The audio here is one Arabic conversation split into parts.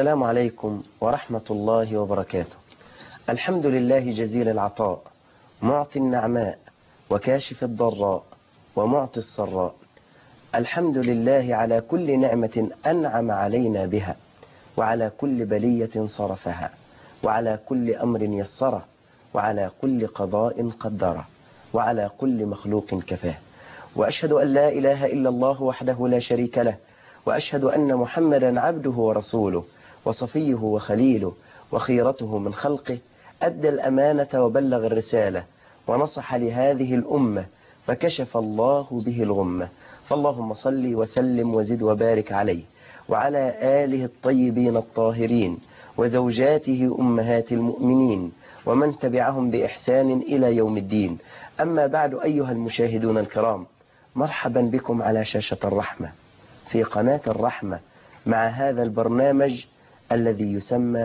السلام عليكم ورحمة الله وبركاته. الحمد لله جزيل العطاء، معطي النعماء وكاشف الضراء ومعطي السراء. الحمد لله على كل نعمة أنعم علينا بها، وعلى كل بلية صرفها، وعلى كل أمر يسره، وعلى كل قضاء قدره، وعلى كل مخلوق كفاه. وأشهد أن لا إله إلا الله وحده لا شريك له، وأشهد أن محمدا عبده ورسوله وصفيه وخليله وخيرته من خلقه، أدى الأمانة وبلغ الرسالة ونصح لهذه الأمة فكشف الله به الغمة. فاللهم صل وسلم وزد وبارك عليه وعلى آله الطيبين الطاهرين وزوجاته أمهات المؤمنين ومن تبعهم بإحسان إلى يوم الدين. أما بعد، أيها المشاهدون الكرام، مرحبا بكم على شاشة الرحمة في قناة الرحمة مع هذا البرنامج الذي يسمى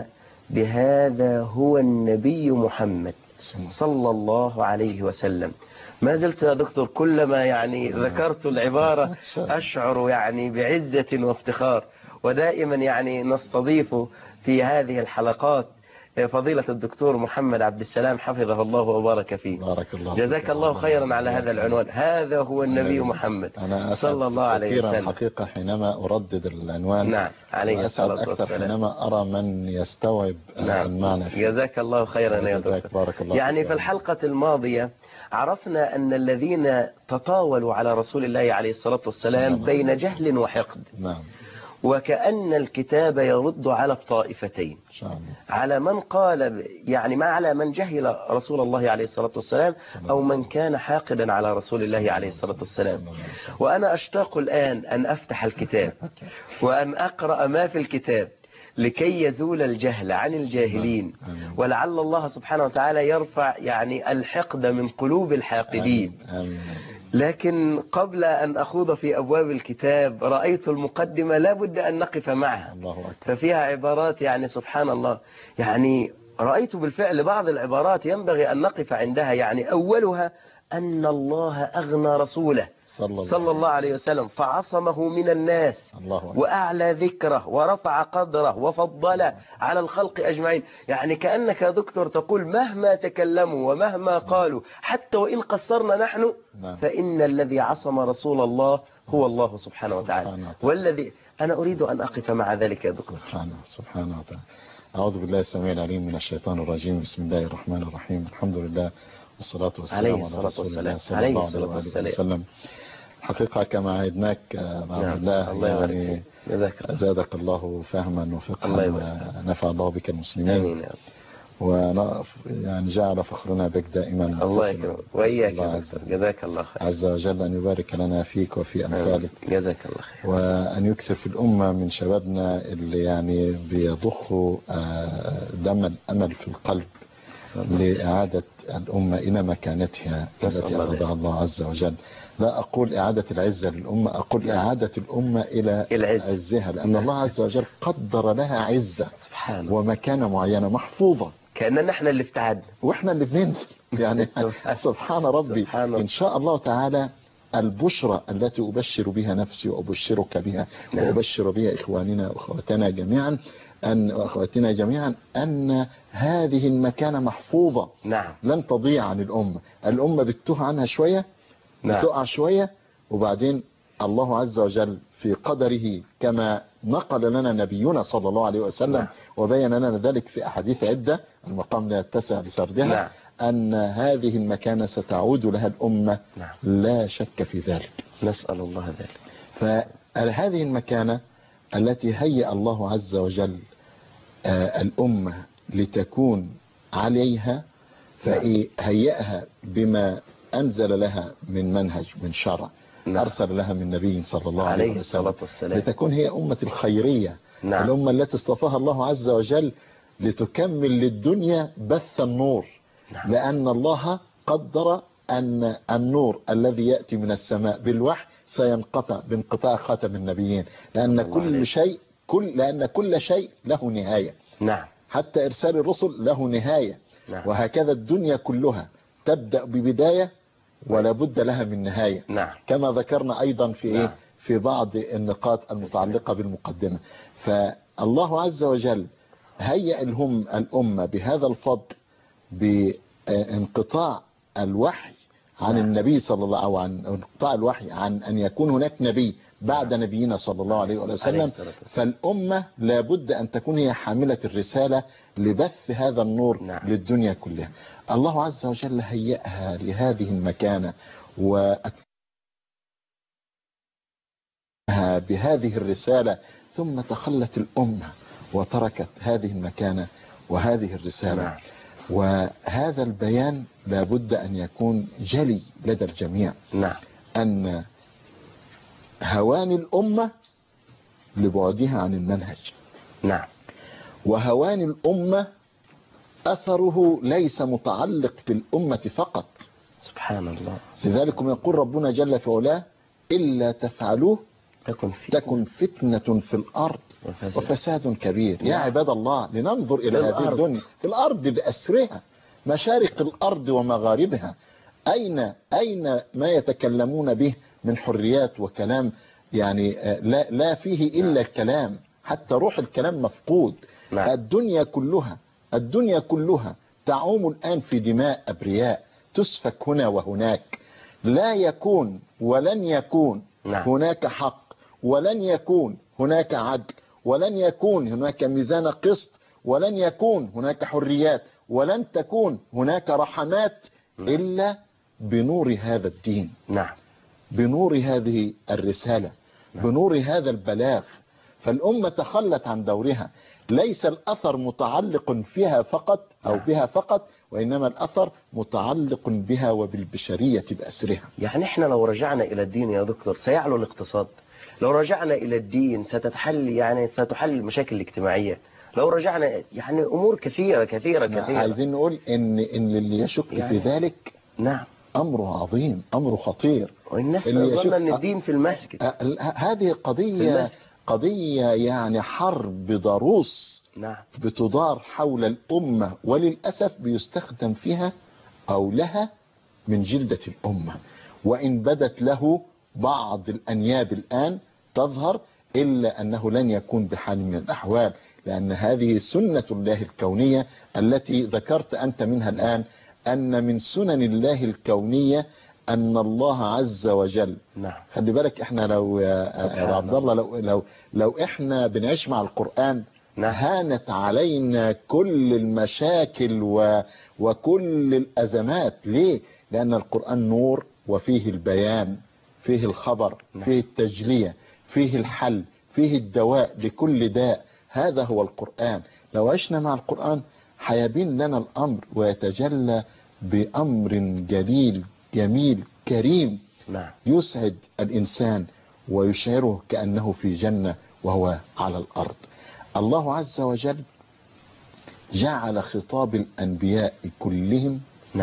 بهذا هو النبي محمد صلى الله عليه وسلم. ما زلت يا دكتور كلما ذكرت العبارة أشعر بعزة وافتخار، ودائما نستضيف في هذه الحلقات فضيلة الدكتور محمد عبد السلام حفظه الله وبارك فيه. بارك الله جزاك الله خيرا على هذا العنوان، هذا هو النبي محمد صلى الله عليه وسلم. حقيقة حينما أردد العنوان، نعم عليه الصلاة والسلام، حينما أرى من يستوعب المعنى فيه. جزاك الله خيرا يا دكتور. بارك الله في الحلقة الماضية عرفنا أن الذين تطاولوا على رسول الله عليه الصلاة والسلام بين جهل وحقد، نعم، وكأن الكتاب يرد على الطائفتين، على من قال ما على من جهل رسول الله عليه الصلاة والسلام أو من كان حاقدا على رسول الله عليه الصلاة والسلام. وأنا أشتاق الآن أن أفتح الكتاب وأن أقرأ ما في الكتاب لكي يزول الجهل عن الجاهلين، ولعل الله سبحانه وتعالى يرفع الحقد من قلوب الحاقدين. لكن قبل أن أخوض في أبواب الكتاب رأيت المقدمة لا بد أن نقف معها، ففيها عبارات سبحان الله، رأيت بالفعل بعض العبارات ينبغي أن نقف عندها. أولها أن الله أغنى رسوله صلى الله عليه وسلم فعصمه من الناس وأعلى ذكره ورفع قدره وفضله على الخلق أجمعين. كأنك يا دكتور تقول مهما تكلموا ومهما قالوا حتى وإن قصرنا نحن فإن الذي عصم رسول الله هو الله سبحانه وتعالى، والذي أنا أريد أن أقف مع ذلك يا دكتور. سبحانه وتعالى. أعوذ بالله السميع العليم من الشيطان الرجيم. بسم الله الرحمن الرحيم. الحمد لله والصلاة والسلام على رسول الله صلى الله عليه وسلم. حقيقة كما عهدناك بعد الله زادك الله فهما وفقها ونفع الله بك المسلمين، جعل فخرنا بك دائما. الله يكرمك وإياك، جزاك الله خير. عز وجل أن يبارك لنا فيك وفي أمثالك، جزاك الله خير. وأن يكثر في الأمة من شبابنا اللي بيضخوا دم الأمل في القلب لإعادة الأمة إلى مكانتها التي أرادها الله عز وجل. لا أقول إعادة العزة للأمة، أقول إعادة الأمة إلى عزها، لأن الله عز وجل قدر لها عزة ومكانة معينة محفوظة، كأننا نحن اللي ابتعدنا وإحنا اللي بننزل سبحان ربي. إن شاء الله تعالى البشرى التي أبشر بها نفسي وأبشرك بها وأبشر بها إخواننا وأخواتنا جميعا وأخواتنا جميعا أن هذه المكانة محفوظة، لن تضيع عن الأمة بتتوه عنها شوية، بتقع شوية، وبعدين الله عز وجل في قدره كما نقل لنا نبينا صلى الله عليه وسلم وبين لنا ذلك في أحاديث عدة، المقام لا يتسع لسردها، أن هذه المكانة ستعود لها الأمة، لا شك في ذلك، نسأل الله ذلك. فهذه المكانة التي هيأ الله عز وجل الأمة لتكون عليها، فهيأها بما أنزل لها من منهج، من شرع، أرسل لها من نبي صلى الله عليه وسلم، لتكون هي أمة الخيرية، الأمة التي اصطفاها الله عز وجل لتكمل للدنيا بث النور، لأن الله قدر أن النور الذي يأتي من السماء بالوحي سينقطع بانقطاع خاتم النبيين، لأن كل شيء له نهاية، حتى إرسال الرسل له نهاية، وهكذا الدنيا كلها تبدأ ببداية ولا بد لها من نهاية، كما ذكرنا أيضا في في بعض النقاط المتعلقة بالمقدمة. الله عز وجل هيأ الأمة بهذا الفضل بانقطاع الوحي عن النبي صلى الله أو عن انقطاع الوحي عن أن يكون هناك نبي بعد نبينا صلى الله عليه وسلم. فالأمة لابد أن تكون هي حاملة الرسالة لبث هذا النور للدنيا كلها. الله عز وجل هيأها لهذه المكانة بهذه الرسالة، ثم تخلت الأمة وتركت هذه المكانة وهذه الرسالة. وهذا البيان لابد أن يكون جلي لدى الجميع، أن هوان الأمة لبعدها عن المنهج، وهوان الأمة أثره ليس متعلق بالأمة فقط، سبحان الله. لذلك يقول ربنا جل في علاه: إلا تفعلوه تكن فتنة في الأرض وفساد كبير. يا عباد الله، لننظر إلى هذه الدنيا في الأرض بأسرها، مشارق الأرض ومغاربها، أين ما يتكلمون به من حريات وكلام، يعني لا فيه إلا الكلام، حتى روح الكلام مفقود. الدنيا كلها تعوم الآن في دماء أبرياء تسفك هنا وهناك. لا يكون ولن يكون هناك حق، ولن يكون هناك عدل، ولن يكون هناك ميزان قسط، ولن يكون هناك حريات، ولن تكون هناك رحمات إلا بنور هذا الدين، بنور هذه الرسالة، بنور هذا البلاغ. فالأمة تخلت عن دورها. ليس الأثر متعلق فيها فقط أو بها فقط، وإنما الأثر متعلق بها وبالبشرية بأسرها. يعني احنا لو رجعنا إلى الدين يا دكتور سيعلو الاقتصاد، لو رجعنا إلى الدين ستحل المشاكل الاجتماعية، لو رجعنا يعني أمور كثيرة. عايزين نقول إن اللي يشك في ذلك أمره عظيم، أمره خطير. والناس تظن أن الدين في المسجد. هذه قضية يعني حرب ضروس بتدار حول الأمة، وللأسف بيستخدم فيها أو لها من جلدة الأمة، وإن بدت له بعض الأنياب الآن تظهر، إلا أنه لن يكون بحال من الأحوال، لأن هذه سنة الله الكونية التي ذكرت أنت منها الآن، أن من سنن الله الكونية أن الله عز وجل خلي بالك إحنا لو يا عبد الله لو إحنا بنعيش مع القرآن هانت علينا كل المشاكل وكل الأزمات. ليه؟ لأن القرآن نور، وفيه البيان، فيه الخبر، فيه التجلية، فيه الحل، فيه الدواء لكل داء. هذا هو القرآن. لو عشنا مع القرآن حيبين لنا الأمر ويتجلى بأمر جليل جميل كريم يسعد الإنسان ويشعره كأنه في جنة وهو على الأرض. الله عز وجل جعل خطاب الأنبياء كلهم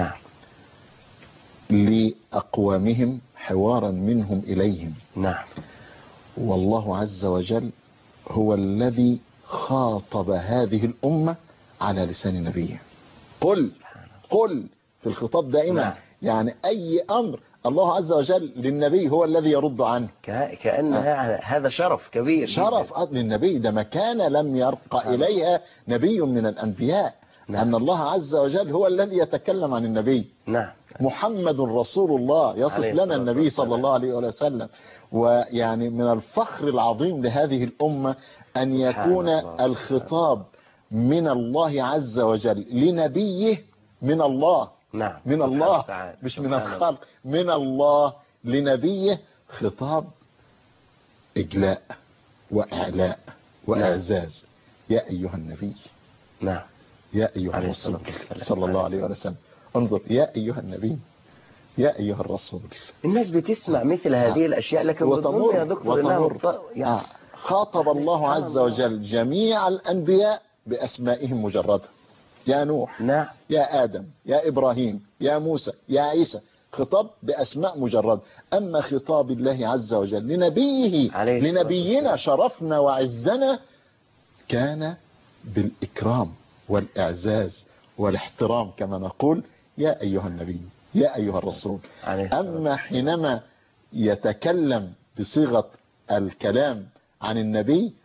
لأقوامهم حوارا منهم إليهم. والله عز وجل هو الذي خاطب هذه الأمة على لسان نبيه. قل في الخطاب دائما يعني أي أمر الله عز وجل للنبي هو الذي يرد عنه، كأن هذا شرف كبير، شرف للنبي، ده مكانة لم يرقى إليها نبي من الأنبياء. أن الله عز وجل هو الذي يتكلم عن النبي. محمد رسول الله يصف لنا النبي صلى الله عليه وسلم. ويعني من الفخر العظيم لهذه الأمة أن يكون الخطاب من الله عز وجل لنبيه، من الله من الله مش من الخلق، من الله لنبيه، خطاب إجلاء وإعلاء وإعزاز. يا أيها النبي، يا أيها الرسول صلى الله عليه وسلم. انظر، يا أيها النبي، يا أيها الرسول. الناس بتسمع مثل هذه الأشياء لكن وتمر يا دكتور خاطب الله عز وجل جميع الأنبياء بأسمائهم مجردة. يا نوح، يا آدم، يا إبراهيم، يا موسى، يا عيسى، خطاب بأسماء مجرد. أما خطاب الله عز وجل لنبيه، لنبينا شرفنا وعزنا، كان بالإكرام والإعزاز والاحترام كما نقول يا أيها النبي، يا أيها الرسول. أما حينما يتكلم بصيغة الكلام عن النبي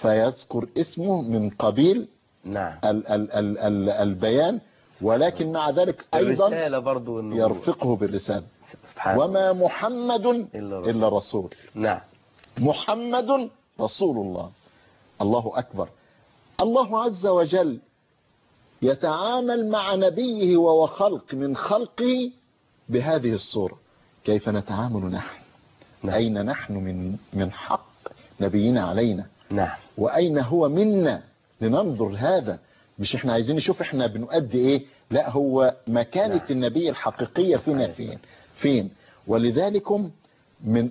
فيذكر اسمه من قبيل نعم. البيان، ولكن مع ذلك أيضا الرسالة برضو يرفقه بالرسالة. سبحان وما محمد إلا رسول. نعم. محمد رسول الله. الله أكبر. الله عز وجل يتعامل مع نبيه وهو خلق من خلقه بهذه الصورة. كيف نتعامل نحن؟ نعم. أين نحن من حق نبينا علينا؟ نعم. وأين هو منا؟ لننظر هذا. مش احنا عايزين نشوف احنا بنؤدي ايه، لا، هو مكانة نعم. النبي الحقيقية فينا فين. ولذلكم من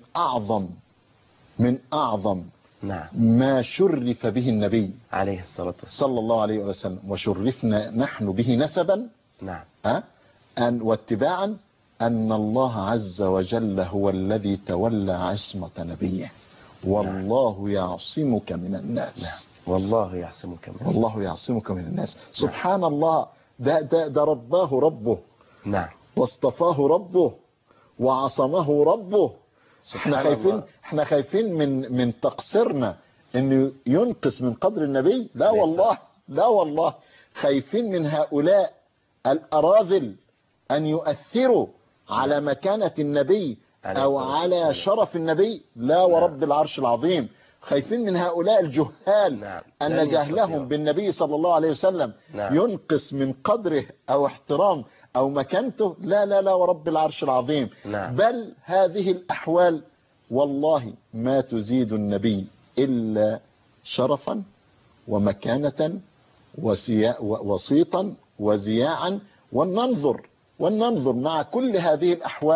أعظم نعم. ما شرف به النبي عليه الصلاة والسلام صلى الله عليه وسلم، وشرفنا نحن به نسبا نعم واتباعا، أن الله عز وجل هو الذي تولى عصمة نبيه. والله يعصمك من الناس. نعم. والله يعصمك من الناس. سبحان الله. ده رباه ربه. نعم. واصطفاه ربه وعصمه ربه. احنا خايفين من تقصيرنا انه ينقص من قدر النبي. لا والله خايفين من هؤلاء الأراذل أن يؤثروا على مكانة النبي أو على شرف النبي. لا ورب العرش العظيم. خايفين من هؤلاء الجهال أن جهلهم بالنبي صلى الله عليه وسلم ينقص من قدره أو احترام أو مكانته. لا ورب العرش العظيم. بل هذه الأحوال والله ما تزيد النبي إلا شرفا ومكانة وسيطا وزياعا. وننظر مع كل هذه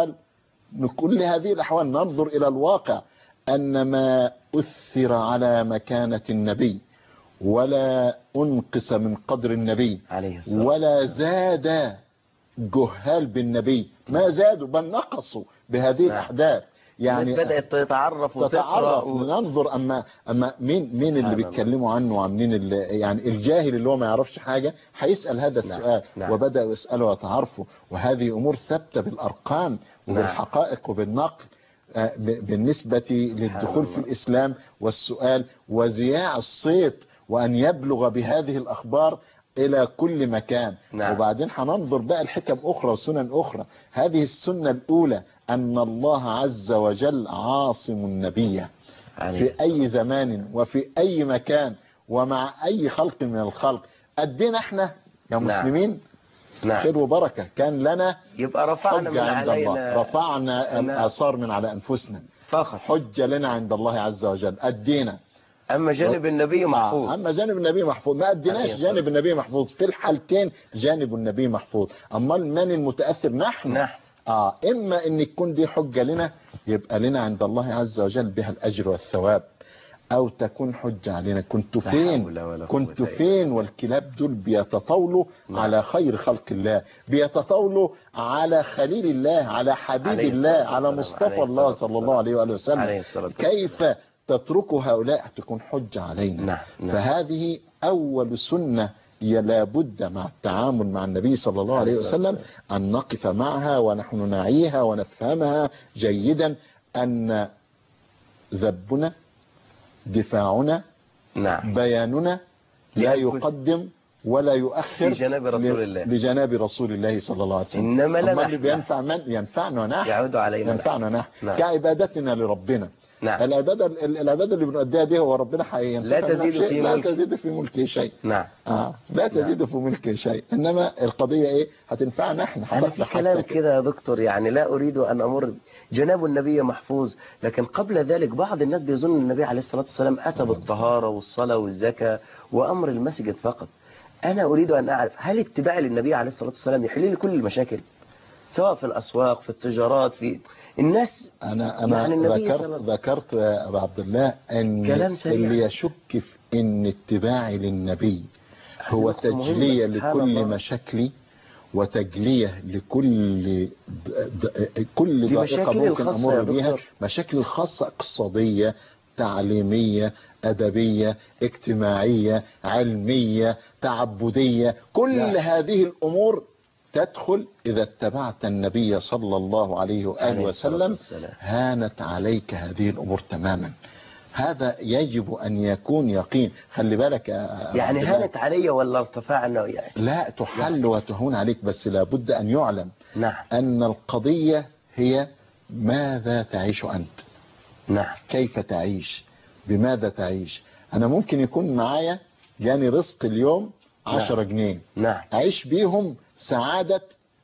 الأحوال ننظر إلى الواقع أن ما أثر على مكانة النبي ولا أنقص من قدر النبي ولا زاد جهال بالنبي، ما زادوا بل نقصوا بهذه الأحداث. يعني بدأت تتعرف ننظر أما مين اللي بيتكلموا عنه وعاملين يعني الجاهل اللي هو ما يعرفش حاجة هيسأل هذا السؤال. وبدأوا يسألوا ويتعرفوا، وهذه أمور ثابتة بالأرقام وبالحقائق وبالنقل بالنسبة للدخول في الإسلام والسؤال وزياع الصيت وأن يبلغ بهذه الأخبار إلى كل مكان. وبعدين هننظر بقى الحكم أخرى وسنن أخرى. هذه السنة الأولى أن الله عز وجل عاصم النبي في أي زمان وفي أي مكان ومع أي خلق من الخلق. أدينا احنا يا مسلمين خير وبركة. كان لنا يبقى رفعنا من عند علينا الله، رفعنا الآثار من على أنفسنا فقط، حجة لنا عند الله عز وجل. أدينا. أما جانب النبي محفوظ. أما جانب النبي محفوظ. ما أديناش جانب النبي محفوظ. في الحالتين جانب النبي محفوظ. أما من المتأثر؟ نحن. إما أن يكون دي حجة لنا يبقى لنا عند الله عز وجل بها الأجر والثواب، أو تكون حجة علينا. كنت فين والكلاب دول بيتطاولوا على خير خلق الله، بيتطاولوا على خليل الله، على حبيب الله، على مصطفى الله صلى الله عليه وآله وسلم. كيف تتركوا هؤلاء؟ تكون حجة علينا. فهذه أول سنة لابد مع التعامل مع النبي صلى الله عليه وسلم أن نقف معها ونحن نعيها ونفهمها جيدا، أن ذبنا دفاعنا بياننا لا يقدم ولا يؤخر لجناب رسول الله صلى الله عليه وسلم. إنما اللي بينفع من ينفعنا نحن، يعود علينا، ينفعنا نحن كعبادتنا لربنا. العبادة اللي بنؤديها دي هو ربنا لا تزيد في ملكه شيء. لا تزيد في ملكه شيء. انما القضية ايه؟ هتنفعنا احنا. أنا في كلام كده يا دكتور، يعني لا اريد ان امر جناب النبي محفوظ، لكن قبل ذلك بعض الناس بيظن النبي عليه الصلاة والسلام اتى بالطهارة والصلاة والزكاة وامر المسجد فقط. انا اريد ان اعرف، هل اتباعي للنبي عليه الصلاة والسلام يحل لي كل المشاكل، سواء في الاسواق، في التجارات، في الناس؟ أنا يعني ذكرت يا أبا عبد الله أن اللي يشك في أن اتباعي للنبي هو تجلية لكل مشاكلي وتجلية لكل ضائقة ممكن أمر بها، مشاكل الخاصة اقتصادية، تعليمية، أدبية، اجتماعية، علمية، تعبدية. كل هذه الأمور تدخل إذا اتبعت النبي صلى الله عليه وآله وسلم. هانت عليك هذه الأمور تماما. هذا يجب أن يكون يقين. خلي بالك يعني هانت علي ولا ارتفعنا يعني؟ لا تحل وتهون عليك، بس لابد أن يعلم نعم. أن القضية هي ماذا تعيش أنت. نعم. كيف تعيش، بماذا تعيش. أنا ممكن يكون معايا جاني رزق اليوم 10 جنيه، نعم. أعيش بيهم سعادة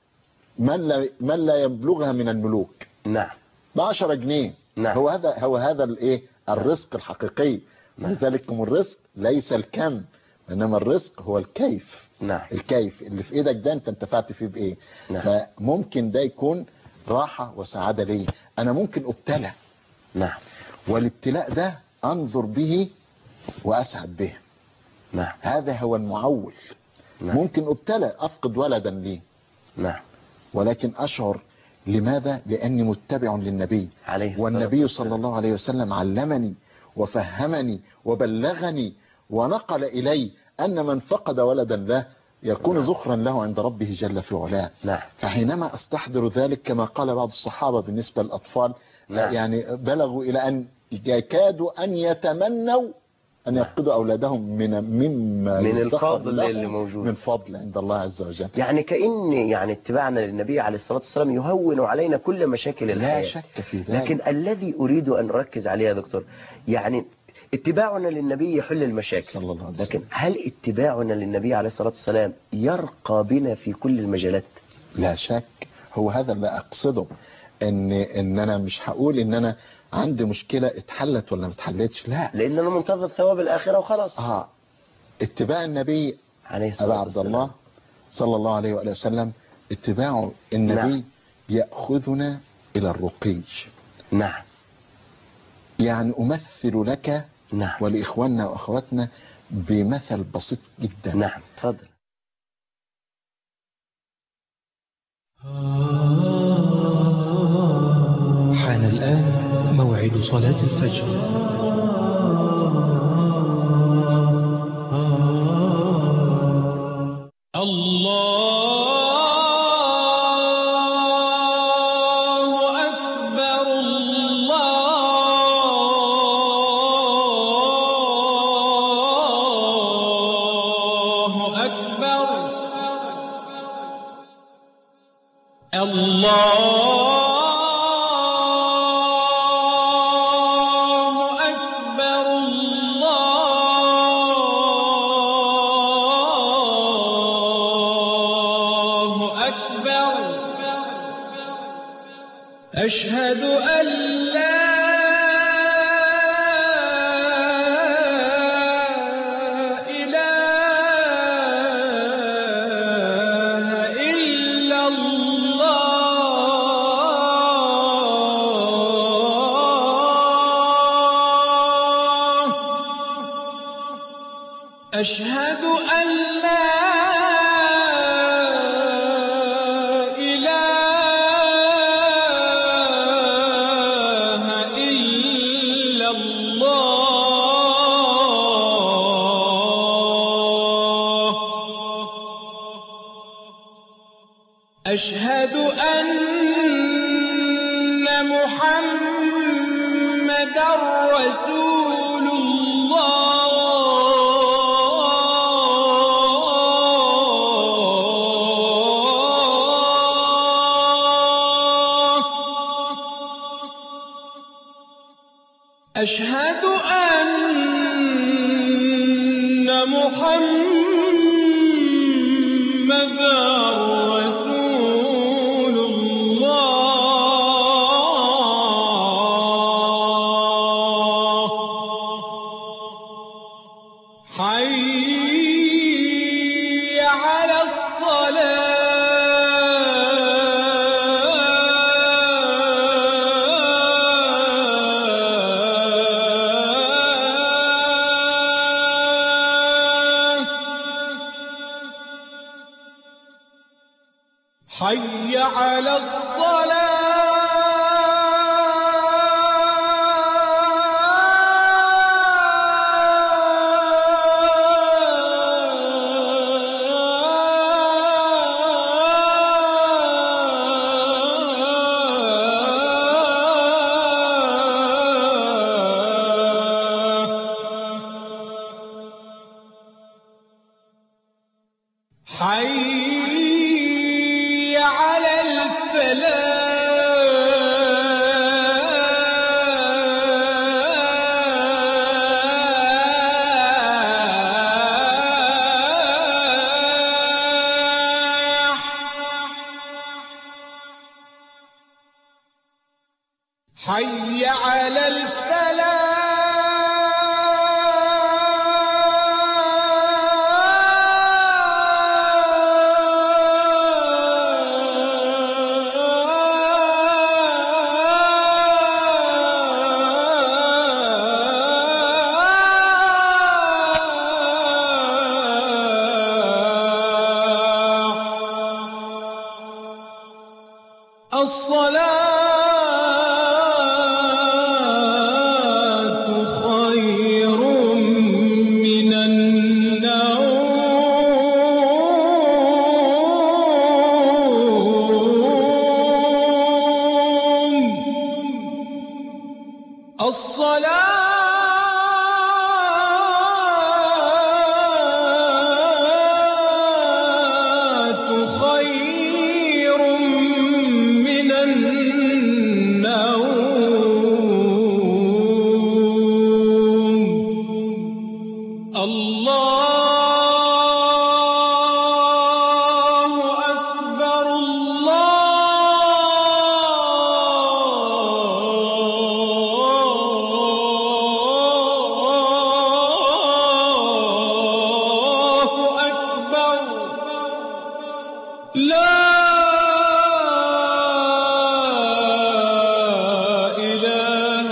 من لا يبلغها من الملوك. نعم. ب10 جنيه. نعم. هو هذا الايه الرزق الحقيقي. نعم. لذلك الرزق ليس الكم، انما الرزق هو الكيف. نعم. الكيف اللي في ايدك ده انت انتفعت فيه بايه. نعم. فممكن ده يكون راحة وسعادة لي. انا ممكن ابتلى. نعم. والابتلاء ده انظر به واسعد به. نعم. هذا هو المعول. نعم. ممكن ابتلى افقد ولدا لي، نعم. ولكن اشعر. لماذا؟ لاني متبع للنبي، والنبي صلى الله عليه وسلم علمني وفهمني وبلغني ونقل الي ان من فقد ولدا له يكون ذخرا له عند ربه جل في علاه. نعم. فحينما استحضر ذلك كما قال بعض الصحابة بالنسبة للأطفال، نعم. يعني بلغوا إلى أن يكادوا أن يتمنوا أن يفقدوا أولادهم من الفضل اللي موجود، من فضل عند الله عز وجل. يعني كأن يعني اتباعنا للنبي عليه الصلاة والسلام يهون علينا كل مشاكل الحياة. لا شك في ذلك. لكن الذي أريد أن أركز عليه يا دكتور، يعني اتباعنا للنبي يحل المشاكل صلى الله عليه وسلم. لكن هل اتباعنا للنبي عليه الصلاة والسلام يرقى بنا في كل المجالات؟ لا شك. هو هذا اللي أقصده، ان انا مش هقول ان انا عندي مشكلة اتحلت ولا ما اتحلتش، لا، لان انا منتظر ثواب الاخرة وخلاص. اتباع النبي عليه ابا عبد الله صلى الله عليه وآله وسلم، اتباع النبي نعم. يأخذنا الى الرقي. نعم. يعني امثل لك نعم. ولاخواننا واخواتنا بمثل بسيط جدا. نعم تفضل. حان الآن موعد صلاة الفجر. أشهد أن لا إله إلا الله. أشهد أن لا أشهد أن محمدا رسول الله. أشهد أن محمدا رسول الله. حي على حي على حي على الصلاة خير من النوم. الصلاة خير من النوم. الله أكبر الله أكبر لا إله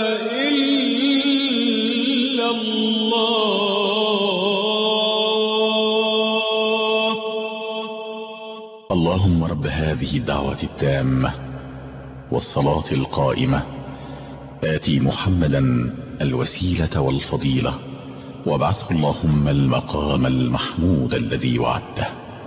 إلا الله. اللهم رب هذه الدعوة التامة والصلاة القائمة آتي محمدا الوسيلة والفضيلة وابعثه اللهم المقام المحمود الذي وعدته.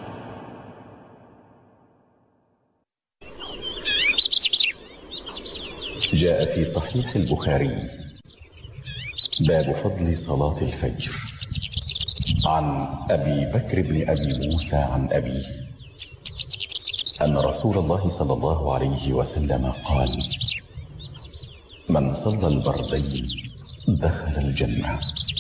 جاء في صحيح البخاري باب فضل صلاة الفجر عن أبي بكر بن أبي موسى عن أبيه أن رسول الله صلى الله عليه وسلم قال: من صلى البردين دخل الجنة.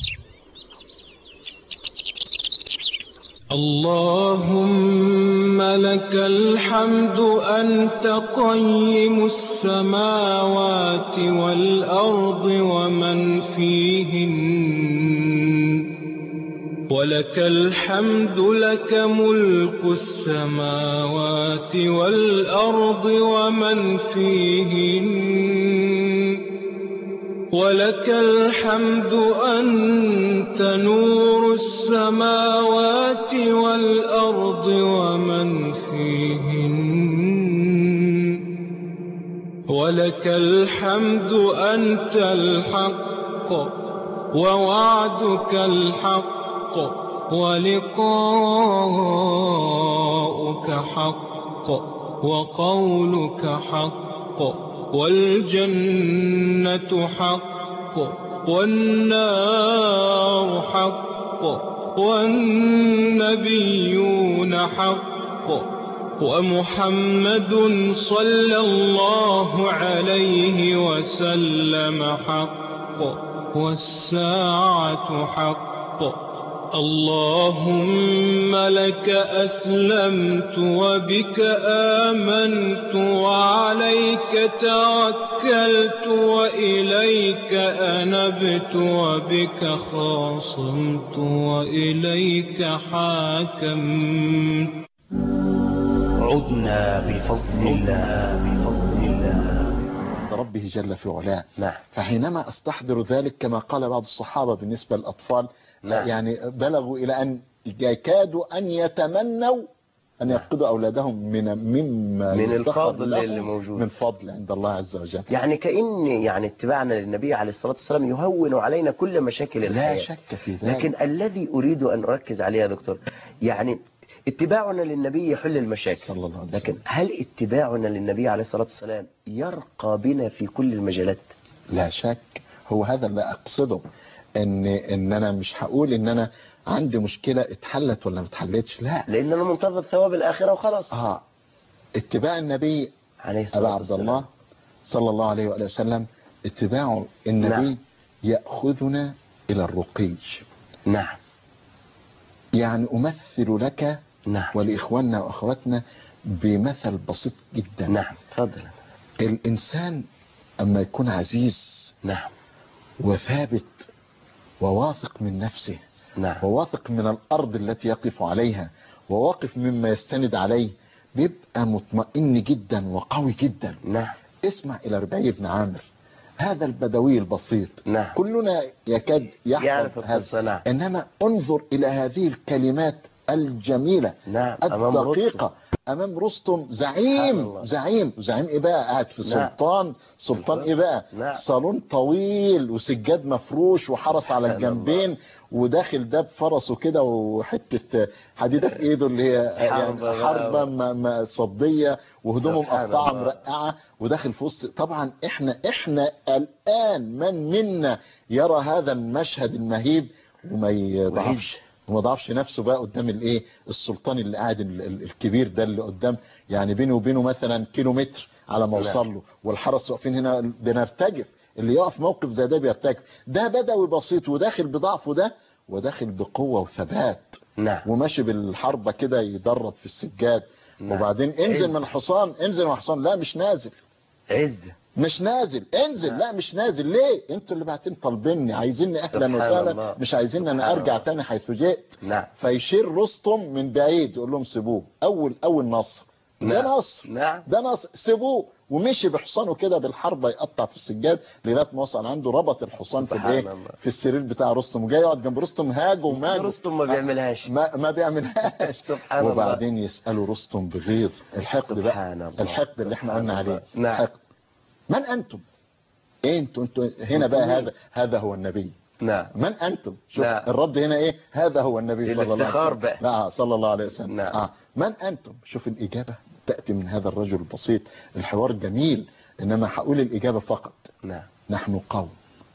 اللهم لك الحمد أنت قيم السماوات والأرض ومن فيهن، ولك الحمد لك ملك السماوات والأرض ومن فيهن، ولك الحمد أنت نور السماوات والأرض ومن فيهن، ولك الحمد أنت الحق ووعدك الحق ولقاؤك حق وقولك حق والجنة حق والنار حق والنبيون حق ومحمد صلى الله عليه وسلم حق والساعة حق. اللهم لك أسلمت وبك آمنت وعليك توكلت وإليك أنبت وبك خاصمت وإليك حاكمت. عدنا بفضل الله ربه جل في علاه. نعم. فحينما استحضر ذلك كما قال بعض الصحابة بالنسبة للأطفال، نعم. يعني بلغوا إلى أن كادوا أن يتمنوا أن يفقدوا أولادهم من الفضل اللي موجود، من فضل عند الله عز وجل. يعني كأن اتباعنا للنبي عليه الصلاة والسلام يهون علينا كل مشاكل الحياة، لا شك في ذلك. لكن الذي أريد أن أركز عليه يا دكتور، يعني اتباعنا للنبي يحل المشاكل صلى الله عليه وسلم، لكن هل اتباعنا للنبي عليه الصلاة والسلام يرقى بنا في كل المجالات؟ لا شك. هو هذا اللي أقصده، ان انا مش هقول ان انا عندي مشكلة اتحلت ولا ما اتحلتش، لا، لان انا منتظر ثواب الاخرة وخلاص. اتباع النبي عليه الصلاة أبا عبد الله والسلام. صلى الله عليه وآله وسلم اتباع النبي نعم. يأخذنا إلى الرقي. نعم. يعني أمثل لك نعم. ولإخواننا وأخواتنا بمثل بسيط جدا. نعم. تفضل. الإنسان أما يكون عزيز نعم. وثابت وواثق من نفسه نعم. وواثق من الأرض التي يقف عليها وواقف مما يستند عليه، بيبقى مطمئن جدا وقوي جدا. نعم. اسمع إلى ربعي بن عامر، هذا البدوي البسيط. نعم. كلنا يكاد يعرف يحفظ القصة. هذا، نعم. إنما انظر إلى هذه الكلمات الجميلة نعم. أمام الدقيقة رستم. أمام رستم، سبحان زعيم الله. زعيم إيه بقى؟ قاعد في نعم. سلطان إيه بقى؟ نعم. صالون طويل وسجاد مفروش وحرس على سبحان الجنبين، وداخل ده بفرسه كده وحتة حديدة في ايده اللي هي يعني حربة صدية، وهدومه مقطعة مرقعة، وداخل في وسط. طبعا احنا الآن من منا يرى هذا المشهد المهيب وما يضعفش وما ضعفش نفسه بقى قدام الايه السلطان اللي قاعد الكبير ده اللي قدام، يعني بينه وبينه مثلا كيلومتر على ما اوصل له، والحرس واقفين هنا بنرتجف. اللي يقف موقف زي ده بيرتجف. ده بدوي بسيط وداخل بضعفه ده وداخل بقوة وثبات. نعم. وماشي بالحربة كده يدرب في السجاد. نعم. وبعدين انزل من الحصان، انزل من الحصان. لا مش نازل. مش نازل. انزل. نعم. لا مش نازل. ليه؟ انتوا اللي بعتين طالبيني، عايزيني اهلا وسهلا، مش عايزيني انا ارجع تاني حيث جئت. نعم. فيشير رستم من بعيد يقول لهم سيبوه. اول نصر. ده نصر. نعم. ده نصر. سيبوه. ومشي بحصانه كده بالحربة يقطع في السجاد لغايه ما وصل عنده، ربط الحصان في الايه في السرير بتاع رستم، وجاي يقعد جنب رستم هاج وماج. رستم ما بيعملهاش. ما بيعملهاش. سبحان وبعدين الله. يسأله رستم بغيظ، الحقد بقى، الحقد اللي احنا قلنا عليه. نعم. حقد. من انتم؟ انتوا هنا بقى هذا هو النبي. نعم. من انتم؟ شوف نعم. الرد هنا ايه؟ هذا هو النبي صلى الله عليه وسلم. لا صلى الله عليه وسلم. نعم. من انتم؟ شوف الاجابه تاتي من هذا الرجل البسيط. الحوار جميل، انما هقول الاجابه فقط. نعم. نحن قوم.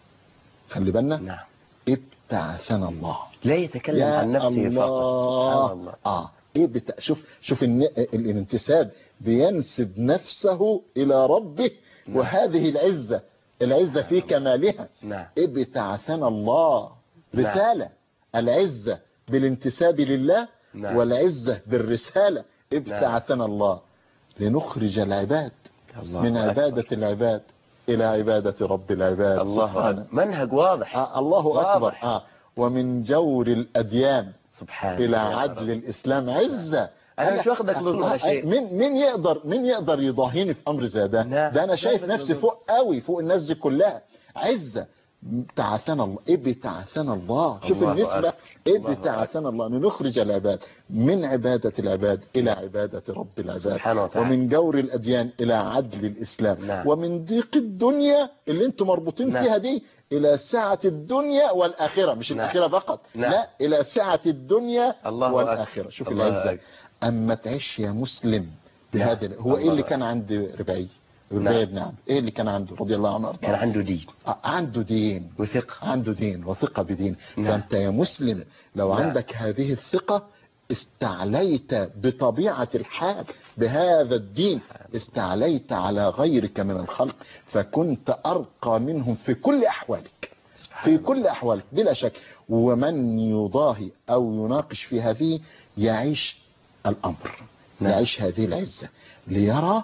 خلي بالنا. نعم. ابتعثنا الله. لا يتكلم عن نفسه فقط. سبحان الله. شوف الانتساب بينسب نفسه الى ربه. نعم. وهذه العزة في كمالها. نعم. ابتعثنا الله. رسالة. نعم. العزة بالانتساب لله. نعم. والعزة بالرسالة. ابتعثنا الله لنخرج العباد من عبادة العباد إلى عبادة رب العباد. الله أكبر. منهج واضح. الله أكبر. ومن جور الأديان سبحان إلى عدل الإسلام. عزة. أنا مش واخدك لطول شيء. مين يقدر يضاهيني في أمر زي ده؟ ده أنا شايف نفسي فوق قوي، فوق الناس دي كلها. عزة. ابتعثنا الله. ابتعثنا الله. شوف النسبة. ابتعثنا الله لنخرج العباد من عبادة العباد إلى عبادة رب العباد، ومن جور الأديان إلى عدل الإسلام. نعم. ومن ضيق الدنيا اللي انتم مربوطين فيها دي إلى سعة الدنيا والآخرة. مش الآخرة فقط. لا، إلى سعة الدنيا والآخرة. شوف العزة. أما تعيش يا مسلم بهذا. هو إيه اللي كان عند ربعي بن عامر؟ ايه اللي كان عنده رضي الله عنه؟ كان عنده دين. عنده دين وثقة. عنده دين وثقة بدين. فانت يا مسلم لو عندك هذه الثقة استعليت بطبيعة الحال بهذا الدين، استعليت على غيرك من الخلق، فكنت أرقى منهم في كل أحوالك. في كل أحوالك بلا شك. ومن يضاهي أو يناقش في هذه يعيش الأمر. يعيش هذه العزة ليرى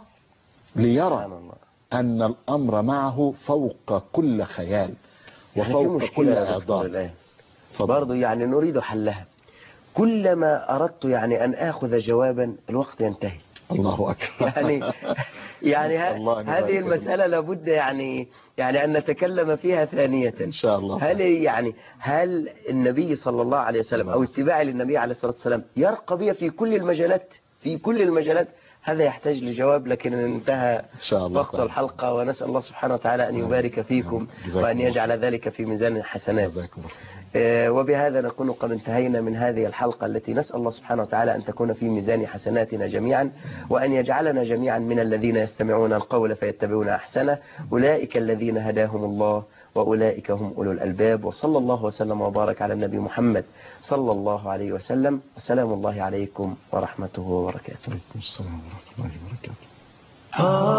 أن الأمر معه فوق كل خيال وفوق كل إعضاء. برضو يعني نريد حلها. كلما أردت يعني أن آخذ جوابا الوقت ينتهي. الله أكبر. يعني هذه المسألة لابد يعني أن نتكلم فيها ثانية إن شاء الله. هل النبي صلى الله عليه وسلم أو اتباعي للنبي عليه الصلاة والسلام يرقى بي في كل المجالات؟ هذا يحتاج لجواب، لكن انتهى وقت الحلقة، ونسأل الله سبحانه وتعالى أن يبارك فيكم وأن يجعل ذلك في ميزان الحسنات. وبهذا نكون قد انتهينا من هذه الحلقة التي نسأل الله سبحانه وتعالى أن تكون في ميزان حسناتنا جميعا، وأن يجعلنا جميعا من الذين يستمعون القول فيتبعون أحسنه. أولئك الذين هداهم الله وأولئك هم أولو الألباب. وصلى الله وسلم وبارك على النبي محمد صلى الله عليه وسلم. السلام الله عليكم ورحمته وبركاته. وعليكم السلام ورحمة الله وبركاته.